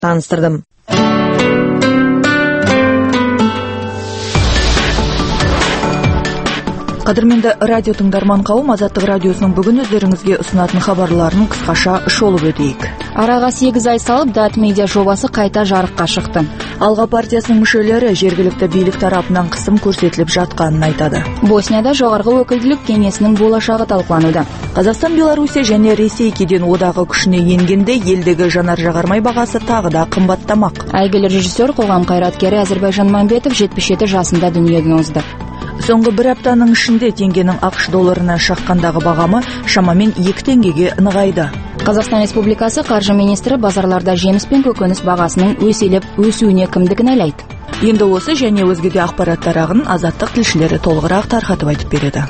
таныстырдым. Қадірменді радио тыңдарман қауым, Азаттық радиосының бүгін өздеріңізге ұсынатын хабарларын қысқаша шолып өтейік. Араға 8 ай салып Дат медиа жобасы қайта жарыққа шықты. Алға партиясының мүшелері жергілікті билік тарапынан қысым көрсетіліп жатқанын айтады. Боснияда жоғарғы өкілділік кеңесінің болашағы талқылануда. Қазақстан, Белоруссия және Ресей кеден одағы күшіне енгенде елдегі жанар-жағармай бағасы тағы да қымбаттамақ. Әйгілі режиссер, қоғам қайраткері Әзірбайжан Мамбетов 77 жасында дүниеден озды. Соңғы бір аптаның ішінде теңгенің ақш долларына шаққандағы бағамы шамамен 2 теңгеге нығайды. Қазақстан Республикасы қаржы министрі базарларда жеміс пен көкөніс бағасының өсуіне кімді кінәлайды? Енді осы және өзге де ақпараттар ағынын Азаттық тілшілері толығырақ тарқатып айтып береді.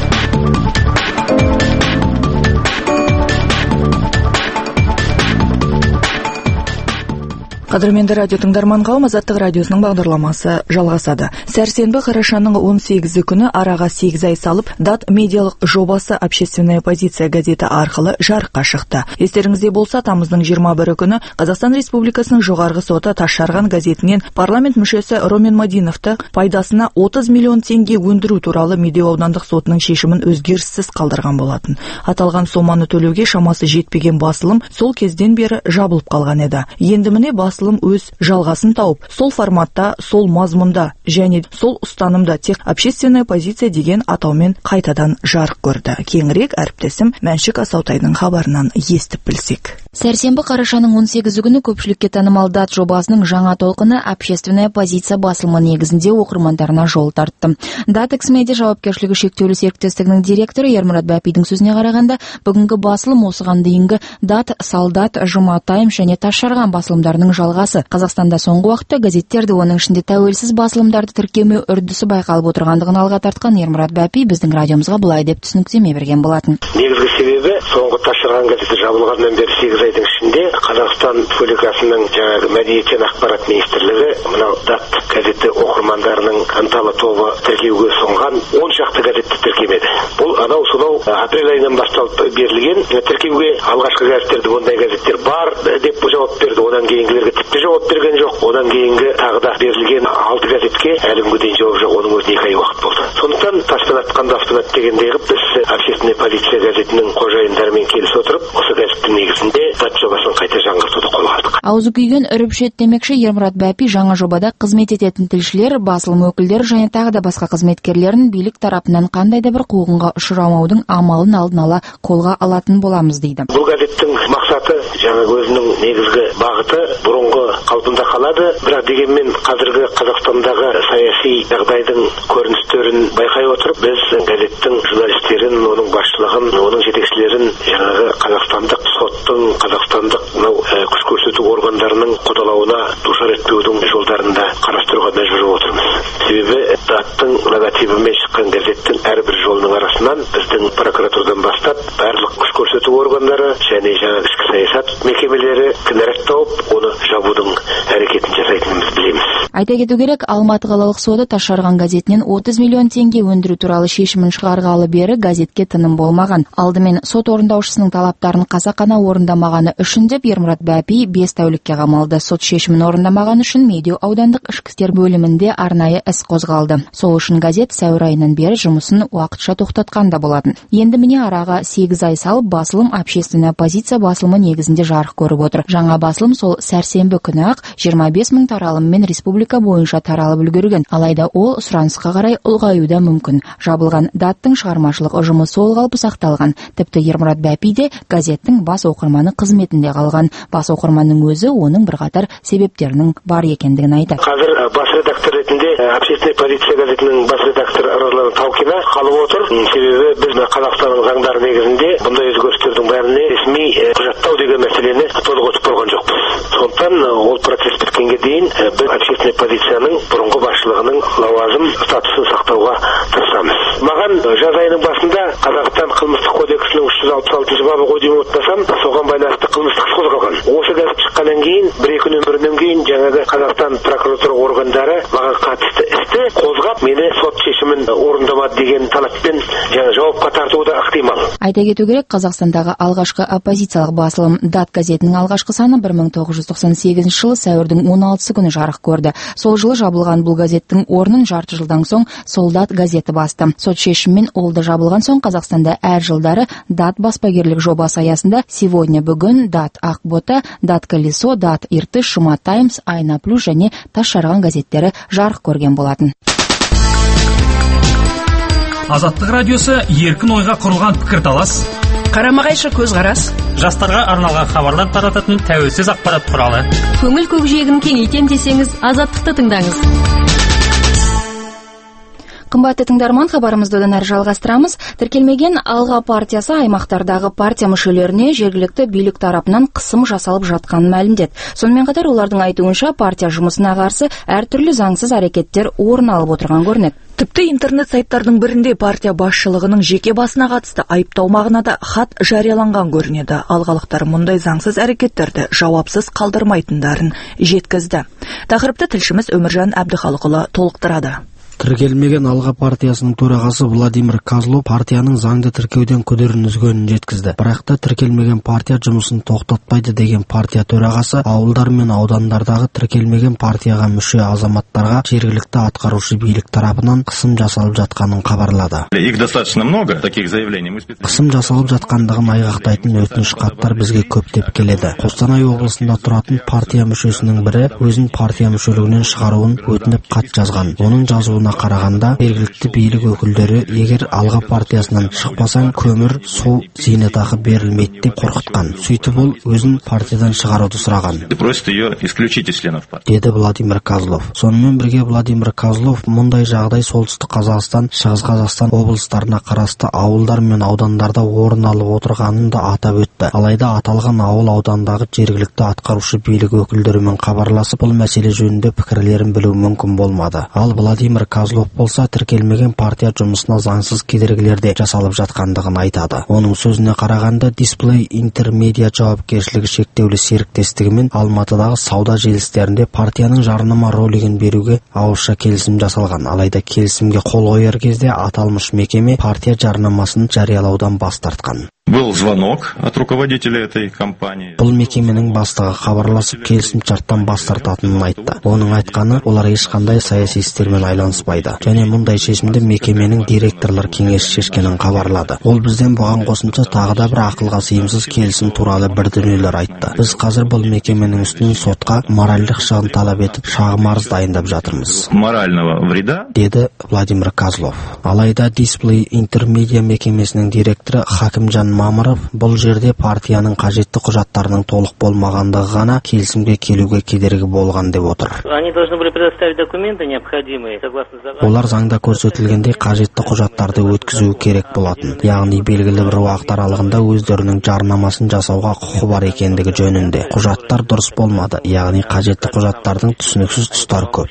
Қадірменді радио тыңдарман қауым, Азаттық радиосының бағдарламасы жалғасады. Сәрсенбі қарашаның 18 күні араға 8 ай салып, Дат медиалық жобасы «Общественная позиция» газеті арқылы жарыққа шықты. Естеріңізде болса, тамыздың 21 күні Қазақстан Республикасының жоғарғы соты Тасжарған газетінен парламент мүшесі Ромен Мадиновты пайдасына 30 миллион теңге өндіру туралы Медеу аудандық сотының шешімін өзгеріссіз қалдырған болатын. Аталған соманы төлеуге шамасы жетпеген басылым сол кезден бері жабылып қалған еді. Енді міне басылым өз жалғасын тауып, сол форматта, сол мазмұнда және сол ұстанымда тек «Общественная позиция» деген атаумен қайтадан жарық көрді. Кеңірек әріптесім Мәншік Асаутайдың хабарынан естіп білсек. Сәрсенбі қарашаның 18 күні көпшілікке танымал Дат жобасының жаңа толқыны «Общественная позиция» басылымы негізінде оқырмандарына жол тартты. Дат X-Media жауапкершілігі шектеулі серіктестігінің директоры Ермұрат Бәпидің сөзіне қарағанда, бүгінгі басылым осыған дейінгі Дат, Солдат, Жұма Тайм және Тасжарған басылымдарының жалғасы. Қазақстанда соңғы уақытта газеттерді, оның ішінде тәуелсіз басылымдарды тіркемеу үрдісі байқалып отырғандығын алға тартқан Ермұрат Бәпи біздің радиомызға былай деп түсініктеме берген болатын. Негізгі себебі, соңғы Тасжарған газеті жабылғаннан бері 8 айдың ішінде Қазақстан Республикасының мәдениет және ақпарат министрлігі мынау Дат газеті оқырмандарының ынталы тобы тіркеуге ұсынған 10 шақты газетті тіркемеді. Бұл анау сонау апрель айынан басталып берілген тіркеуге алғашқы газеттерді ондай газеттер бар деп жауап берді. Одан кейінгілерге тіпті жауап берген жоқ. Одан кейінгі тағы да берілген 6 газетке әлі күнге дейін жауап жоқ. Оның өзіне 2 ай уақыт болды. Сондықтан таспен атқанда автомат дегендей қылып біз «Общественная позиция» газетінің қожайындарымен келісіп отырып, осы газеттің негізінде Дат жобасын қайта жаңғыртуды қолға алдық. Аузы күйген үріпшет демекші Ермұрат Бәпи жаңа жобада қызмет ететін тілшілер, басылым өкілдері және тағы да басқа қызметкерлерін билік тарапынан қандай да бір қуғынға ұшырамаудың амалын алдын ала қолға алатын боламыз дейді. Бұл газеттің мақсаты жаңа өзінің негізгі бағыты бұрынғы қалпында қалады, бірақ дегенмен қазіргі Қазақстандағы саяси жағдайдың көріністерін байқай отырып, біз газеттің журналистерін, оның басшылығын, оның жетекшілерін жаңағы қазақстандық соттың, қазақстандық күш көрсету органдарының қудалауына душар етпеудің жолдарында қарастыруға мәжбүр отырмыз. Себебі Даттың логотипімен шыққан газеттің әрбір жолының арасынан біздің прокуратурадан бастап барлық күш көрсету органдары және жаңа ішкі саясат мекемелері кінәрат тауып, оны жабудың әрекетін жасайтынымыз білеміз. Айта кету керек, Алматы қалалық соты Тасжарған газетінен 30 миллион теңге өндіру туралы шешімін шығарғалы бері газетке тыным болмаған. Алдымен сот орындаушысының талаптарын қасақана орындамағаны үшін деп Ермұрат Бәпи 5 тәулікке қамалды. Сот шешімін орындамаған үшін Медеу аудандық ішкі істер бөлімінде арнайы іс қозғалды. Сол үшін газет сәуір айынан бері жұмысын уақытша тоқтатқан да болатын. Енді міне араға 8 ай салып басылым «Общественная позиция» басылымы негізінде жарық көріп отыр. Жаңа басылым сол сәрсенбі күні ақ 25 мың таралыммен республика бойынша таралып үлгерген. Алайда ол сұранысқа қарай ұлғаюда мүмкін. Жабылған Даттың шығармашылық ұжымы сол қалпы сақталған. Тіпті Ермұрат Бәпи де газеттің бас оқырманы қызметінде қалған. Бас оқырманның өзі оның бірқатар себептерінің бар екендігін айтады. Қазір бас редактор ретінде «Общественная позиция» газетінің бас редакторы Розлана Таукина қалып отыр. Себебі біз Қазақстанның заңдары негізінде бұндай өзгерістердің бәріне ресми құжаттау деген мәселені толық өтіп болған жоқпыз. Сондықтан ол процесс біткенге дейін біз «Общественная позицияның» бұрынғы басшылығының лауазым статусын сақтауға тырысамыз. Маған жаз айының басында Қазақстан қылмыстық кодексінің 366 бабы ғой деймін ұмытпасам, соған байланысты қылмыстық іс қозғалған. Осы газет шыққаннан Содан кейін 1-2 нөмірінен кейін жаңағы Қазақстан прокуратура органдары маған қатысты істі қозғап, мені сот шешімін орындамады деген талаппен жауапқа тартуы да ықтимал. Айта кету керек, Қазақстандағы алғашқы оппозициялық басылым «Дат» газетінің алғашқы саны 1998 жылы сәуірдің 16 күні жарық көрді. Сол жылы жабылған бұл газеттің орнын жарты жылдан соң «Солдат» газеті басты. Сот шешіммен ол да жабылған соң Қазақстанда әр жылдары «Дат» баспагерлік жобасы аясында «Сегодня» бүгін, «Дат» Ақбота, «Дат» Колесо, «Дат» Иртыш, «Шума Таймс», «Айна Плюс» және Тасшарған газеттері жарық көрген болатын. Азаттық радиосы еркін ойға құрылған пікірталас, қарама-қайшы көзқарас, жастарға арналған хабарлар тарататын тәуелсіз ақпарат құралы. Көңіл көкжиегін кеңейтем десеңіз, Азаттықты тыңдаңыз. Қымбатты тыңдарман, хабарымызды одан әрі жалғастырамыз. Тіркелмеген Алға партиясы аймақтардағы партия мүшелеріне жергілікті билік тарапынан қысым жасалып жатқанын мәлімдеді. Сонымен қатар олардың айтуынша партия жұмысына қарсы әртүрлі заңсыз әрекеттер орын алып отырған көрінеді. Тіпті интернет сайттардың бірінде партия басшылығының жеке басына қатысты айыптау мағынада хат жарияланған көрінеді. Алғалықтар мұндай заңсыз әрекеттерді жауапсыз қалдырмайтындарын жеткізді. Тақырыпты тілшіміз Өміржан Әбдіхалықұлы толықтырады. Тіркелмеген Алға партиясының төрағасы Владимир Козлов партияның заңды тіркеуден күдерін үзгенін жеткізді. Бірақ та тіркелмеген партия жұмысын тоқтатпайды деген партия төрағасы ауылдар мен аудандардағы тіркелмеген партияға мүше азаматтарға жергілікті атқарушы билік тарапынан қысым жасалып жатқанын хабарлады. Их достаточно много таких заявлений. Қысым жасалып жатқандығын айғақтайтын өтініш хаттар бізге көптеп келеді. Қостанай облысында тұратын партия мүшесінің бірі өзін партия мүшелігінен шығаруын өтініп хат жазған. Оның жазуына қарағанда жергілікті билік өкілдері егер Алға партиясынан шықпасаң көмір, су, зейнетақы берілмейді деп қорқытқан. Сөйтіп ол өзін партиядан шығаруды сұраған. Деді Владимир Козлов. Сонымен бірге Владимир Козлов мұндай жағдай солтүстік Қазақстан, шығыс Қазақстан облыстарына қарасты ауылдар мен аудандарда орын алып отырғанын да атап өтті. Алайда аталған ауыл аудандағы жергілікті атқарушы билік өкілдерімен хабарласып бұл мәселе жөнінде пікірлерін білу мүмкін болмады. Ал Владимир Козлов болса тіркелмеген партия жұмысына заңсыз кедергілерде жасалып жатқандығын айтады. Оның сөзіне қарағанда Display Intermedia жауапкершілігі шектеулі серіктестігімен Алматыдағы сауда желістерінде партияның жарнама ролигін беруге ауызша келісім жасалған. Алайда келісімге қол қояр кезде аталмыш мекеме партия жарнамасын жариялаудан бас тартқан. Был звонок от руководителя этой компании. Бұл мекеменің бастығы хабарласып келісімшарттан бас тартатынын айтты. Оның айтқаны, олар ешқандай саяси істермен айланыспайды. Және мұндай шешімді мекеменің директорлар кеңесі шешкенін хабарлады. Ол бізден бұған қосымша тағы да бір ақылға сыйымсыз келісім туралы бір дүниелер айтты. Біз қазір бұл мекеменің үстінен сотқа моральдық шығын талап етіп шағым арыз дайындап жатырмыз. Морального вреда? Деді Владимир Козлов. Алайда Display Intermedia мекемесінің директоры Хакимжан Мамыров бұл жерде партияның қажетті құжаттарының толық болмағандығы ғана келісімге келуге кедергі болған деп отыр. Олар заңда көрсетілгендей қажетті құжаттарды өткізуі керек болатын. Яғни белгілі бір уақыт аралығында өздерінің жарнамасын жасауға құқы бар екендігі жөнінде. Құжаттар дұрыс болмады, яғни қажетті құжаттардың түсініксіз тұстары көп.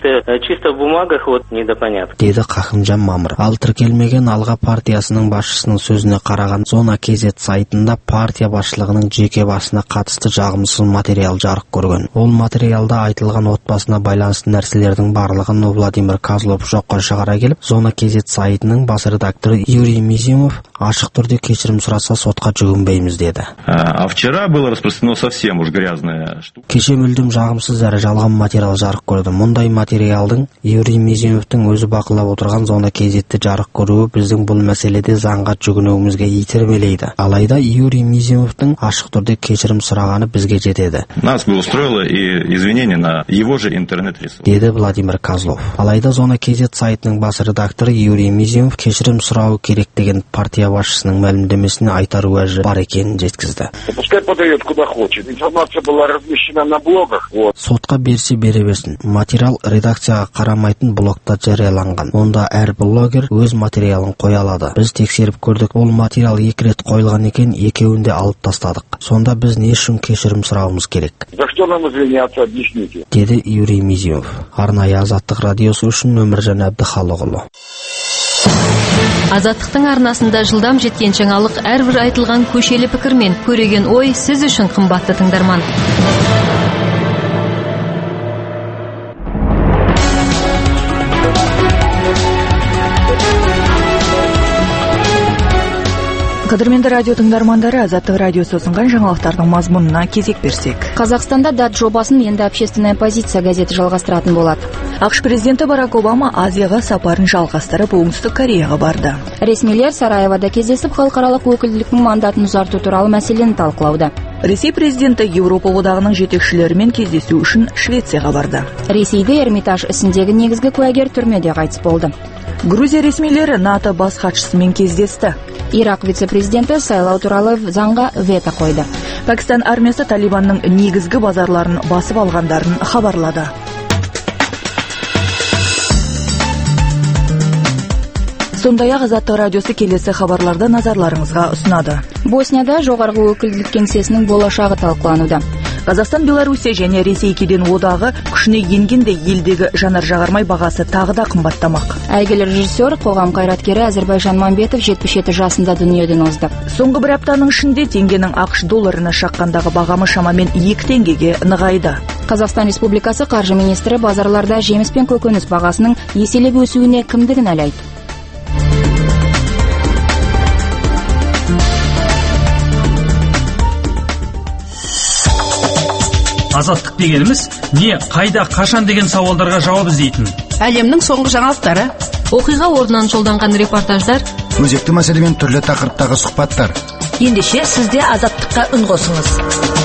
Деді Хакимжан Мамыров. Ал тіркелмеген Алға партиясының басшысының сөзіне қараған Зона KZ сайтында партия басшылығының жеке басына қатысты жағымсыз материал жарық көрген. Ол материалда айтылған отбасына байланысты нәрселердің барлығын Владимир Козлов жоққа шығара келіп, Зона KZ сайтының бас редакторы Юрий Мизимов ашық түрде кешірім сұраса сотқа жүгінбейміз деді. Вчера было распространено совсем уж грязная штука. Кеше мүлдем жағымсыз әрі жалған материал жарық көрді. Мұндай материалдың Юрий Мизимовтың өзі бақылап отырған Зона KZ-ті жарық көруі біздің бұл мәселеде заңға жүгінуімізге итермелейді. Алайда Юрий Мизимовтың ашық түрде кешірім сұрағаны бізге жетеді. Нас бы устроило и извинение на его же интернет-ресурс. Деді Владимир Козлов. Алайда Зона KZ сайтының бас редакторы Юрий Мизимов кешірім сұрауы керек деген партия басшысының мәлімдемесіне айтар уәжі бар екенін жеткізді. Пускай подает куда хочет. Информация была размещена на блогах. Сотқа берсе бере берсін. Материал редакцияға қарамайтын блогта жарияланған. Онда әр блогер өз материалын қоя алады. Біз тексеріп көрдік. Ол материал 2 рет қойылған екен, екеуін де алып тастадық. Сонда біз не үшін кешірім сұрауымыз керек? За что нам извиняться, объясните? Деді Юрий Мизимов. Арнайы Азаттық радиосы үшін Өміржан Әбдіхалықұлы. Азаттықтың арнасында жылдам жеткен жаңалық әрбір айтылған көшелі пікір мен көреген ой сіз үшін қымбатты тыңдарман. Қадірменді радио тыңдармандары, Азаттық радиосы ұсынған жаңалықтардың мазмұнына кезек берсек. Қазақстанда дат жобасын енді общественная позиция газеті жалғастыратын болады. ақш президенті Барак Обама Азияға сапарын жалғастырып, Оңтүстік Кореяға барды. Ресмилер Сараевода кездесіп, халықаралық өкілдіктің мандатын ұзарту туралы мәселені талқылауда. Ресей президенті Еуропа одағының жетекшілерімен кездесу үшін Швецияға барды. Ресейде Эрмитаж ісіндегі негізгі куәгер түрмеде қайтыс болды. Грузия ресмилері НАТО бас хатшысымен кездесті. Ирак вице-президенті сайлау туралы заңға вето қойды. Пәкістан армиясы Талибанның негізгі базарларын басып алғандарын хабарлады. Сондай-ақ Азаттық радиосы келесі хабарларды назарларыңызға ұсынады. Боснияда жоғарғы өкілдік кеңсесінің болашағы талқылануда. Қазақстан, Белоруссия және Ресей кеден одағы күшіне енгенде елдегі жанар-жағармай бағасы тағы да қымбаттамақ. Әйгілі режиссер, қоғам қайраткері Әзірбайжан Мамбетов 77 жасында дүниеден озды. Соңғы бір аптаның ішінде теңгенің ақш долларына шаққандағы бағамы шамамен 2 теңгеге нығайды. Қазақстан Республикасы қаржы министрі базарларда жеміс пен көкөніс бағасының еселеп өсуіне кімдігін әлейді. Азаттық дегеніміз не, қайда, қашан деген сауалдарға жауап іздейтін. Әлемнің соңғы жаңалықтары, оқиға орнынан жолданған репортаждар, өзекті мәселемен түрлі тақырыптағы сұхбаттар. Ендеше сізде азаттыққа үн қосыңыз.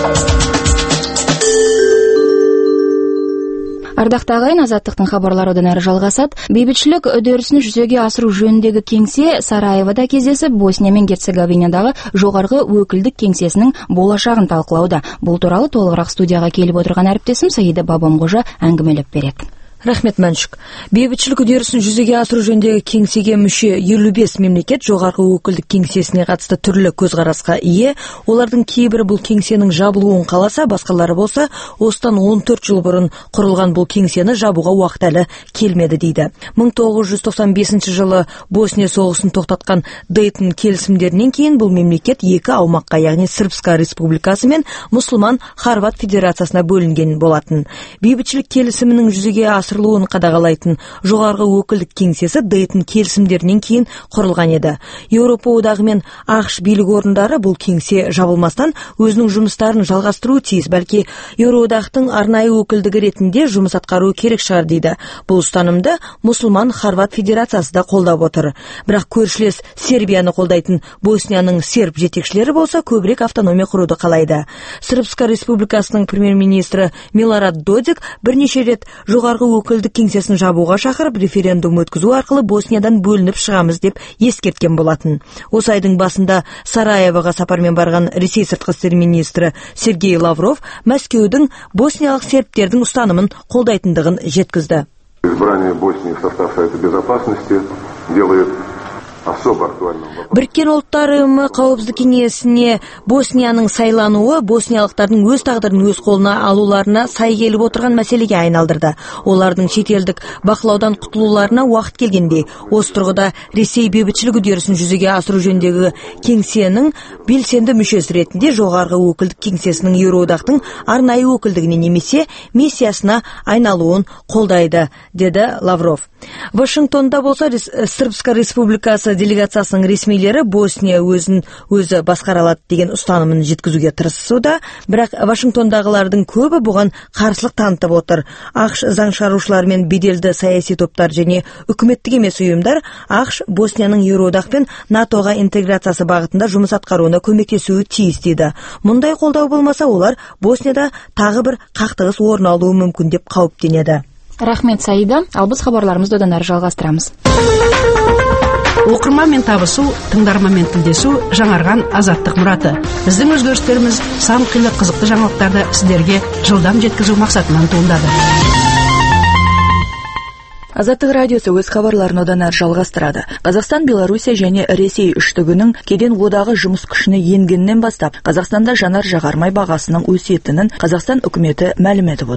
Ардақты ағайын, Азаттықтың хабарлары одан әрі жалғасады. Бейбітшілік үдерісін жүзеге асыру жөніндегі кеңсе Сараевода кездесіп, Босния мен Герцеговинадағы жоғарғы өкілдік кеңсесінің болашағын талқылауда. Бұл туралы толығырақ студияға келіп отырған әріптесім Саида Бабамқожа әңгімелеп береді. Рахмет, Мәншік. Бейбітшілік үдерісін жүзеге асыру жөніндегі кеңсеге мүше 55 мемлекет жоғарғы өкілдік кеңсесіне қатысты түрлі көзқарасқа ие. Олардың кейбірі бұл кеңсенің жабылуын қаласа, басқалары болса, осыдан 14 жыл бұрын құрылған бұл кеңсені жабуға уақыт әлі келмеді дейді. 1995 жылы Босния соғысын тоқтатқан Дейтон келісімдерінен кейін бұл мемлекет екі аумаққа, яғни Српска республикасы мен мұсылман Хорват федерациясына бөлінген болатын. Бейбітшілік келісімінің жүзеге асырылуын қадағалайтын жоғарғы өкілдік кеңсесі Дейтон келісімдерінен кейін құрылған еді. Еуропа одағы мен ақш билік орындары бұл кеңсе жабылмастан өзінің жұмыстарын жалғастыруы тиіс, бәлки Еуроодақтың арнайы өкілдігі ретінде жұмыс атқаруы керек шығар дейді. Бұл ұстанымды мұсылман Хорват федерациясы да қолдап отыр. Бірақ көршілес Сербияны қолдайтын Боснияның серб жетекшілері болса көбірек автономия құруды қалайды. Српска республикасының премьер-министрі Милорад Додик бірнеше рет жоғарғы өкілдік кеңсесін жабуға шақырып, референдум өткізу арқылы Босниядан бөлініп шығамыз деп ескерткен болатын. Осы айдың басында Сараевоға сапармен барған Ресей сыртқы істер министрі Сергей Лавров Мәскеудің босниялық сербтердің ұстанымын қолдайтындығын жеткізді. Избрание Боснии в состав Совета Безопасности делает Біріккен ұлттар ұйымы қауіпсіздік кеңесіне Боснияның сайлануы босниялықтардың өз тағдырын өз қолына алуларына сай келіп отырған мәселеге айналдырды. Олардың шетелдік бақылаудан құтылуларына уақыт келгенде, осы тұрғыда Ресей бейбітшілік үдерісін жүзеге асыру жөніндегі кеңсенің белсенді мүшесі ретінде жоғарғы өкілдік кеңсесінің Еуроодақтың арнайы өкілдігіне немесе миссиясына айналуын қолдайды, деді Лавров. Вашингтонда болса Српска республикасы делегациясының ресмилері Босния өзі басқара алады деген ұстанымын жеткізуге тырысуда, бірақ Вашингтондағылардың көбі бұған қарсылық танытып отыр. ақш заң шығарушылар мен беделді саяси топтар және үкіметтік емес ұйымдар ақш Боснияның Еуроодақ пен НАТОға интеграциясы бағытында жұмыс атқаруына көмектесуі тиіс дейді. Мұндай қолдау болмаса, олар Боснияда тағы бір қақтығыс орын алуы мүмкін деп қауіптенеді. Рахмет, Саида. Ал біз хабарларымызды одан әрі жалғастырамыз. Оқырманмен табысу, тыңдарманмен тілдесу жаңарған азаттық мұраты. Біздің өзгерістеріміз сан қилы қызықты жаңалықтарды сіздерге жылдам жеткізу мақсатынан туындады. Азаттық радиосы өз хабарларын одан әрі жалғастырады. Қазақстан, Белоруссия және Ресей үштігінің кеден одағы жұмыс күшіне енгеннен бастап, Қазақстанда жанар-жағармай бағасының өсетінін Қазақстан үкіметі мәлім етіп отыр.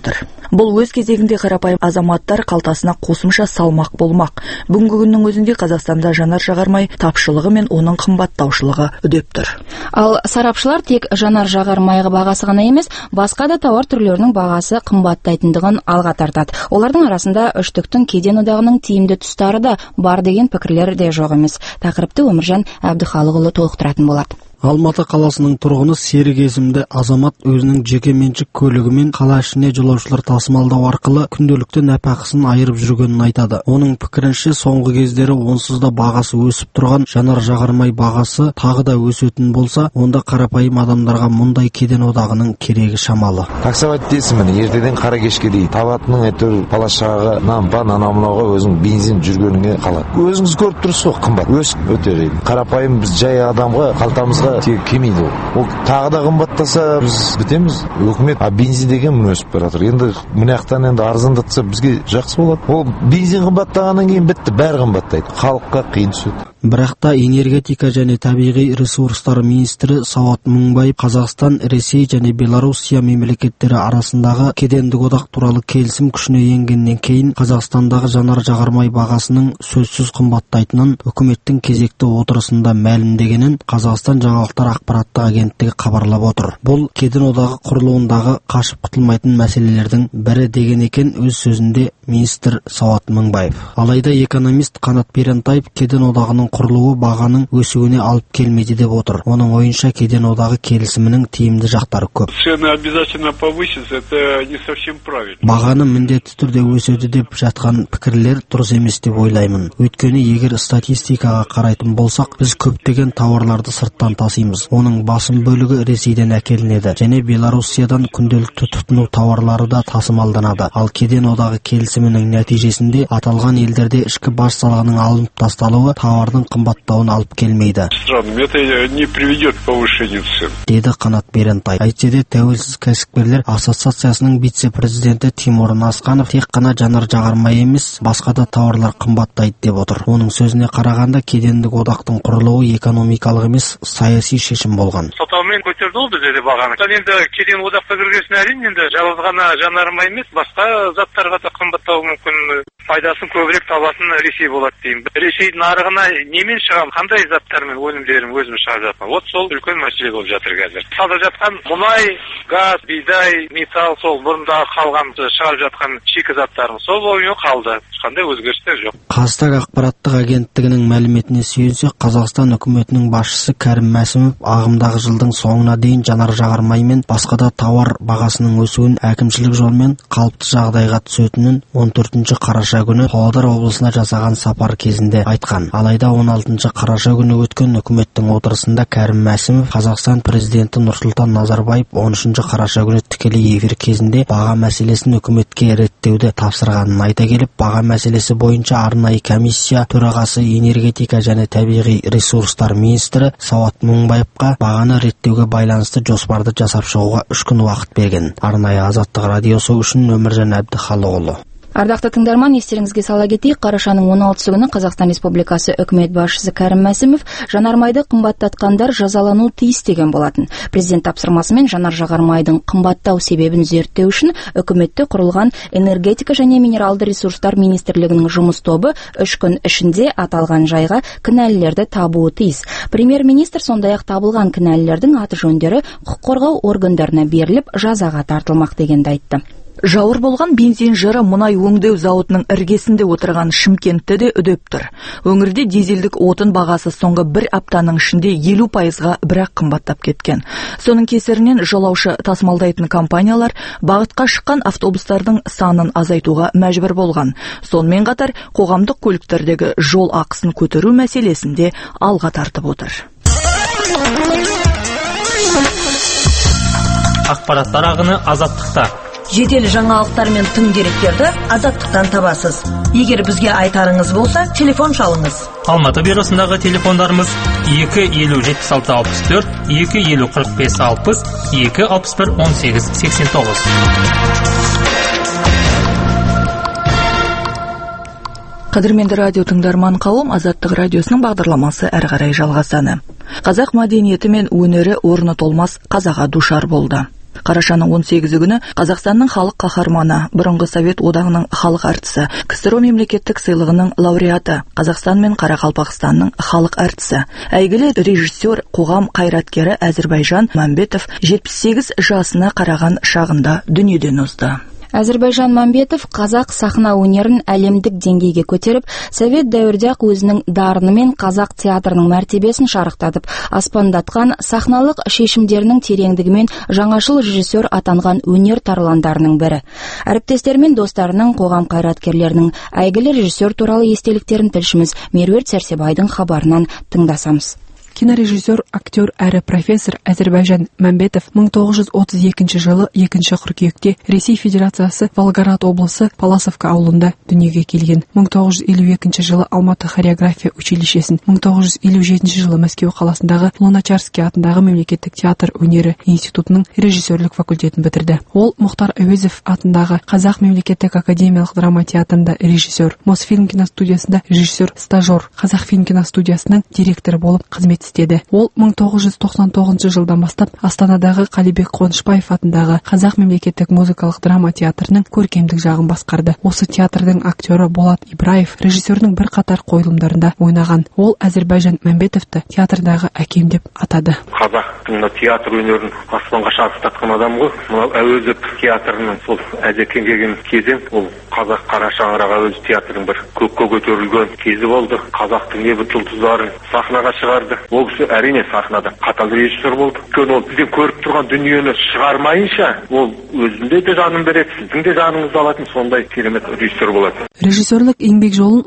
Бұл өз кезегінде қарапайым азаматтар қалтасына қосымша салмақ болмақ. Бүгінгі күннің өзінде Қазақстанда жанар-жағармай тапшылығы мен оның қымбаттаушылығы үдеп тұр. Ал сарапшылар тек жанар-жағармай бағасы ғана емес, басқа да тауар түрлерінің бағасы қымбаттайтындығын алға тартады. Олардың арасында үштіктің кеден одағының тиімді тұстары да бар деген пікірлер де жоқ емес. Тақырыпты Өміржан Әбдіхалықұлы толықтыратын болады. Алматы қаласының тұрғыны Серік есімді азамат өзінің жеке меншік көлігімен қала ішіне жолаушылар тасымалдау арқылы күнделікті нәпақасын айырып жүргенін айтады. Оның пікірінше соңғы кездері онсыз да бағасы өсіп тұрған жанар-жағармай бағасы тағы да өсетін болса, онда қарапайым адамдарға мұндай кеден одағының керегі шамалы. Таксовать дейсің, ертеден қара кешке дейін табатының әйтеуір палашаға нан анамынауға өзің бензин жүргеніңе қалады. Өзіңіз көріп тұрсыз ғой, қымбат өсіп өте. Қарапайым біз жай адамға қалтамызға кемейді ол. Тағы да қымбаттаса біз бітеміз. Өкімет бензин деген өсіп бара жатыр. Енді мынаяқтан енді арзандатса бізге жақсы болады. Ол бензин қымбаттағаннан кейін бітті, бәрі қымбаттайды. Халыққа қиын түседі. Бірақ та энергетика және табиғи ресурстар министрі Сауат Мыңбаев Қазақстан, Ресей және Белоруссия мемлекеттері арасындағы кедендік одақ туралы келісім күшіне енгеннен кейін Қазақстандағы жанар-жағармай бағасының сөзсіз қымбаттайтынын үкіметтің кезекті отырысында мәлімдегенін Қазақстан жаңалықтар ақпараттық агенттігі хабарлап отыр. Бұл кеден одағы құрылуындағы қашып құтылмайтын мәселелердің бірі деген екен өз сөзінде министр Сауат Мыңбаев. Алайда экономист Қанат Перентаев кеден одағының құрылуы бағаның өсуіне алып келмейді деп отыр. Оның ойынша кеден одағы келісімінің тиімді жақтары көп. Цены обязательно повысятся, это не совсем правильно. Бағаны міндетті түрде өседі деп жатқан пікірлер дұрыс емес деп ойлаймын. Өйткені егер статистикаға қарайтын болсақ, біз көптеген тауарларды сырттан тасимыз. Оның басым бөлігі Ресейден әкелінеді және Белоруссиядан күнделікті тұтыну тауарлары да тасымалданады. Ал кеден одағы келісімінің нәтижесінде аталған елдерде ішкі баж салығының алынып тасталуы тауардың қымбаттауын алып келмейді. Это не приведет к повышению цен. Деді Қанат Перентаев. Әйтсе де Тәуелсіз кәсіпкерлер ассоциациясының вице-президенті Тимур Насқанов тек қана жанар-жағармай емес, басқа да тауарлар қымбаттайды деп отыр. Оның сөзіне қарағанда кедендік одақтың құрылуы экономикалық емес, саяси шешім болған. Сатаумен көтерді ол бізде бағаны. Енді кеден одаққа кіргесін әрине енді жалғыз ғана жанармай емес, басқа заттарға да қымбаттауы мүмкін. Пайдасын көбірек табатын Ресей болады деймін. Ресей нарығына немен шығамын, қандай заттармен өнімдерін өзім шығарып жатқан. Вот сол үлкен мәселе болып жатыр қазір. Салдырып жатқан мұнай, газ, бидай, металл, сол бұрында қалған шығарып жатқан шикі заттарым сол бойы қалды. Қандай өзгерістер жоқ. Қазтаг ақпараттық агенттігінің мәліметіне сүйенсек, Қазақстан үкіметінің басшысы Кәрім Мәсімов ағымдағы жылдың соңына дейін жанар-жағармай мен басқа да тауар бағасының өсуін әкімшілік жолмен қалыпты жағдайға түсетінін 14 қараша күні Павлодар облысына жасаған сапар кезінде айтқан. Алайда 16 қараша күні өткен үкіметтің отырысында Кәрім Мәсімов Қазақстан президенті Нұрсұлтан Назарбаев 13 қараша күні тікелей эфир кезінде баға мәселесін үкіметке реттеуді тапсырғанын айта келіп, баға мәселесі бойынша арнайы комиссия төрағасы энергетика және табиғи ресурстар министрі Сауат Мыңбаевқа бағаны реттеуге байланысты жоспарды жасап шығуға 3 күн уақыт берген. Арнайы Азаттық радиосы үшін Өміржан Әбдіхалықұлы. Ардақты тыңдарман, естеріңізге сала кетейік, қарашаның 16 күні Қазақстан Республикасы үкімет басшысы Кәрім Мәсімов жанармайды қымбаттатқандар жазалану тиіс деген болатын. Президент тапсырмасымен жанар-жағармайдың қымбаттау себебін зерттеу үшін үкіметте құрылған энергетика және минералды ресурстар министрлігінің жұмыс тобы 3 күн ішінде аталған жайға кінәлілерді табуы тиіс. Премьер-министр сондай-ақ табылған кінәлілердің аты жөндері құқық қорғау органдарына беріліп жазаға тартылмақ дегенді айтты. Жауыр болған бензин жыры мұнай өңдеу зауытының іргесінде отырған Шымкентті де үдеп тұр. Өңірде дизельдік отын бағасы соңғы бір аптаның ішінде 50%-ға бірақ қымбаттап кеткен. Соның кесірінен жолаушы тасымалдайтын компаниялар бағытқа шыққан автобустардың санын азайтуға мәжбүр болған. Сонымен қатар қоғамдық көліктердегі жол ақысын көтеру мәселесінде алға тартып отыр. Ақпараттар ағыны Азаттықта. Жедел жаңалықтар мен тың деректерді Азаттықтан табасыз. Егер бізге айтарыңыз болса, телефон шалыңыз. Алматы бюросындағы телефондарымыз 250-76-64, 250-45-60, 261-18-89. Қадірменді радио тыңдарман қауым, Азаттық радиосының бағдарламасы әрі қарай жалғасады. Қазақ мәдениеті мен өнері орны толмас қазаға душар болды. Қарашаның 18 күні Қазақстанның халық қаһарманы, бұрынғы Совет одағының халық әртісі, КСРО мемлекеттік сыйлығының лауреаты, Қазақстан мен Қарақалпақстанның халық әртісі, әйгілі режиссер, қоғам қайраткері Әзірбайжан Мәмбетов 78 жасына қараған шағында дүниеден озды. Әзірбайжан Мәмбетов қазақ сахна өнерін әлемдік деңгейге көтеріп, совет дәуірде-ақ өзінің дарынымен қазақ театрының мәртебесін шарықтатып, аспандатқан сахналық шешімдерінің тереңдігімен жаңашыл режиссер атанған өнер тарландарының бірі. Әріптестері мен достарының, қоғам қайраткерлерінің әйгілі режиссер туралы естеліктерін тілшіміз Меруерт Сәрсебайдың хабарынан тыңдасамыз. Кинорежиссер, актер әрі профессор Әзірбайжан Мәмбетов 1932 жылы 2 қыркүйекте Ресей Федерациясы Волгоград облысы Паласовка ауылында дүниеге келген. 1952 жылы Алматы хореография училищесін, 1957 жылы Мәскеу қаласындағы Луначарский атындағы мемлекеттік театр өнері институтының режиссерлік факультетін бітірді. Ол Мұхтар Әуезов атындағы Қазақ мемлекеттік академиялық драма театрында режиссер, Мосфильм киностудиясында режиссер-стажер, Қазақфильм киностудиясының директоры болып қызмет істеді. Ол 1999 жылдан бастап Астанадағы Қалибек Қуанышбаев атындағы Қазақ мемлекеттік музыкалық драма театрының көркемдік жағын басқарды. Осы театрдың актері Болат Ибраев режиссердің бірқатар қойылымдарында ойнаған. Ол Әзірбайжан Мәмбетовті театрдағы әкем деп атады. Қазақтың театр өнерін аспанға шарықтатқан адам ғой. Мынау Әуезов театрының сол әзекең келген кезең, ол қазақ қара шаңырақ Әуезов театрының бір көкке көтерілген кезі болды. Қазақтың небір жұлдыздарын сахнаға шығарды. Ол кісі әрине сахнада қатал режиссер болды. Өйткені ол бізден көріп тұрған дүниені шығармайынша, ол өзінде де жанын береді, сіздің де жаныңызды алатын сондай керемет режиссер болады. Режиссерлік еңбек жолын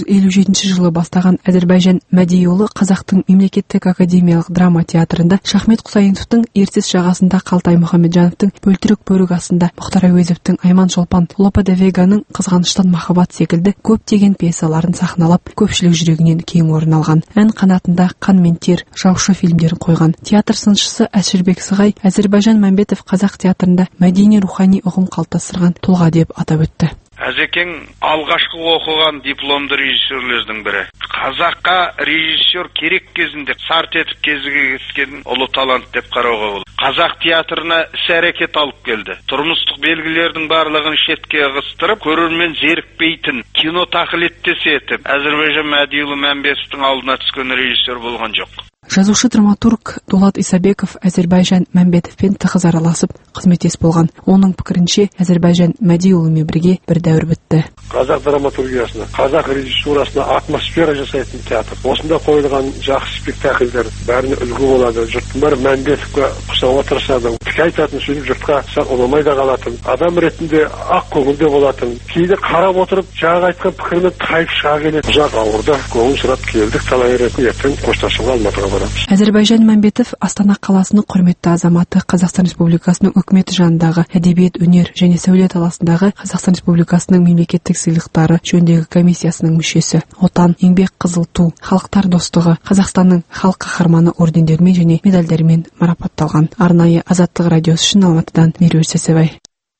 1957 жылы бастаған Әзірбайжан Мәдиұлы Қазақтың мемлекеттік академиялық драма театрында, Шахмет Құсайыновтың Ертіс жағасында, Қалтай Мұхамеджановтың Бөлтірік бөрік астында, Мұхтар Әуезовтің Айман Шолпан, Лопе де Веганың Қызғаныштан махаббат секілді көптеген пьесаларын сахналап, көпшілік жүрегінен кең орын алған. Ән қанатында Қан мен тер, Жаушы фильмдерін қойған. Театр сыншысы Әшірбек Сығай Әзірбайжан Мәмбетов қазақ театрында мәдени рухани ұғым қалыптастырған тұлға деп атап өтті. Әзекең алғашқы оқыған дипломды режиссерлердің бірі. Қазаққа режиссер керек кезінде сарт етіп кезіге кеткен ұлы талант деп қарауға болады. Қазақ театрына іс-әрекет алып келді. Тұрмыстық белгілердің барлығын шетке ығыстырып, көрермен зерікпейтін, кино тақылеттес етіп, Әзірбайжан Мәдиұлы Мәмбетовтің алдына түскен режиссер болған жоқ. Жазушы-драматург Дулат Исабеков Әзірбайжан Мәмбетовпен тығыз араласып, қызметтес болған. Оның пікірінше, Әзірбайжан Мәдиұлымен бірге бір дәуір бітті. Қазақ драматургиясына, қазақ режиссурасына атмосфера жасайтын театр. Осында қойылған жақсы спектакльдер бәріне үлгі болады. Жұрттың бәрі Мәмбетовқа ұқсауға тырысады. Тіке айтатын сөйлеп жұртқа сәл ұнамай да қалатын. Адам ретінде ақ көңілде болатын. Кейде қарап отырып, жаңа айтқан пікірмен тайып шыға келеді. Ұзақ ауырды, көңіл сұрап келдік, талай рет ертең қоштасуға Алматыға. Әзірбайжан Мәмбетов Астана қаласының құрметті азаматы, Қазақстан Республикасының үкіметі жанындағы әдебиет, өнер және сәулет саласындағы Қазақстан Республикасының мемлекеттік сыйлықтары жөніндегі комиссиясының мүшесі, Отан, Еңбек Қызыл Ту, Халықтар достығы, Қазақстанның халық қаһарманы ордендерімен және медальдарымен марапатталған. Арнайы Азаттық радиосы үшін Алматыдан Меруерт Сәрсебай.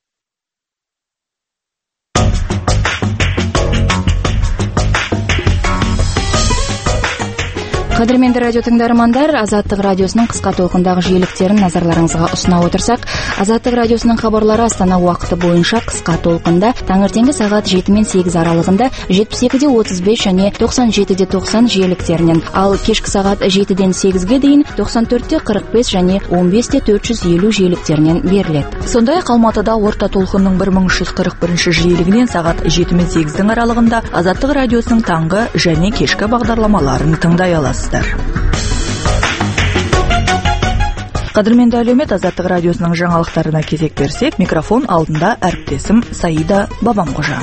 Қадірменді радио тыңдармандар, Азаттық радиосының қысқа толқындағы жиіліктерін назарларыңызға ұсына отырсақ, Азаттық радиосының хабарлары Астана уақыты бойынша қысқа толқында таңертеңгі сағат 7 мен 8 аралығында 72-35 және 97-90 жиіліктерінен, ал кешкі сағат 7-ден 8-ге дейін 94-45 және 15-450 жиіліктерінен беріледі. Сондай-ақ Алматыда орта толқынның 1341 жиілігінен сағат 7 мен 8-дің аралығында Азаттық радиосының таңғы және кешкі бағдарламаларын тыңдай аласыз. Қадірменді әлеумет, Азаттық радиосының жаңалықтарына кезек берсек, микрофон алдында әріптесім Саида Бабамқожа.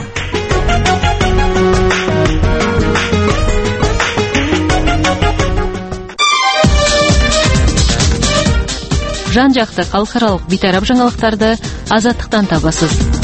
Жан-жақты халықаралық бейтарап жаңалықтарды Азаттықтан табасыз.